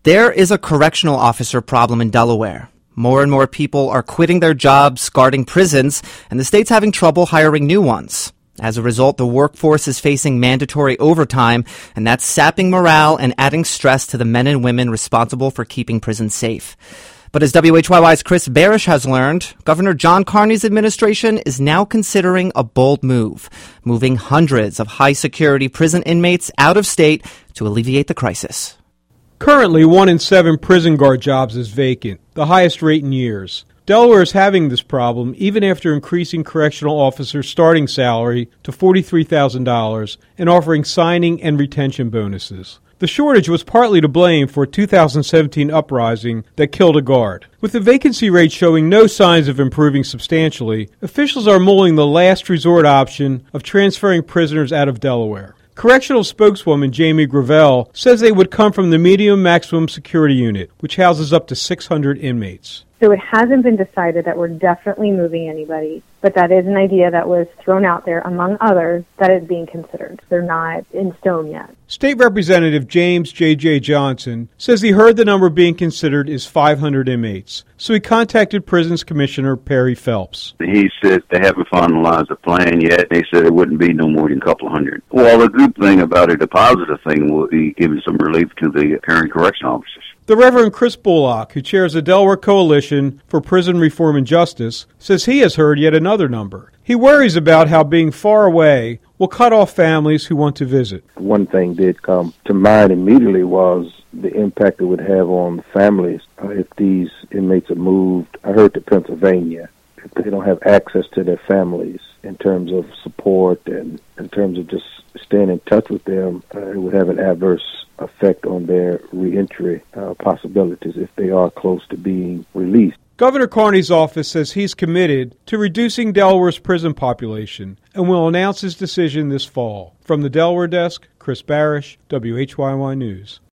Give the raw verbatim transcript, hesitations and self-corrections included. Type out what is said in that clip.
There is a correctional officer problem in Delaware. More and more people are quitting their jobs guarding prisons, and the state's having trouble hiring new ones. As a result, the workforce is facing mandatory overtime, and that's sapping morale and adding stress to the men and women responsible for keeping prisons safe. But as W H Y Y's Chris Barish has learned, Governor John Carney's administration is now considering a bold move, moving hundreds of high-security prison inmates out of state to alleviate the crisis. Currently, one in seven prison guard jobs is vacant, the highest rate in years. Delaware is having this problem even after increasing correctional officers' starting salary to forty-three thousand dollars and offering signing and retention bonuses. The shortage was partly to blame for a two thousand seventeen uprising that killed a guard. With the vacancy rate showing no signs of improving substantially, officials are mulling the last resort option of transferring prisoners out of Delaware. Correctional spokeswoman Jamie Gravel says they would come from the Medium Maximum Security Unit, which houses up to six hundred inmates. So it hasn't been decided that we're definitely moving anybody, but that is an idea that was thrown out there, among others, that is being considered. They're not in stone yet. State Representative James J J. Johnson says he heard the number being considered is five hundred inmates, so he contacted Prisons Commissioner Perry Phelps. He said they haven't finalized a plan yet. They said it wouldn't be no more than a couple of hundred. Well, the good thing about it, the positive thing, will be giving some relief to the current correctional officers. The Reverend Chris Bullock, who chairs the Delaware Coalition for Prison Reform and Justice, says he has heard yet another number. He worries about how being far away will cut off families who want to visit. One thing did come to mind immediately was the impact it would have on families uh, if these inmates are moved. I heard to Pennsylvania. If they don't have access to their families in terms of support and in terms of just staying in touch with them, uh, it would have an adverse effect on their reentry uh, possibilities if they are close to being released. Governor Carney's office says he's committed to reducing Delaware's prison population and will announce his decision this fall. From the Delaware desk, Chris Barish, W H Y Y News.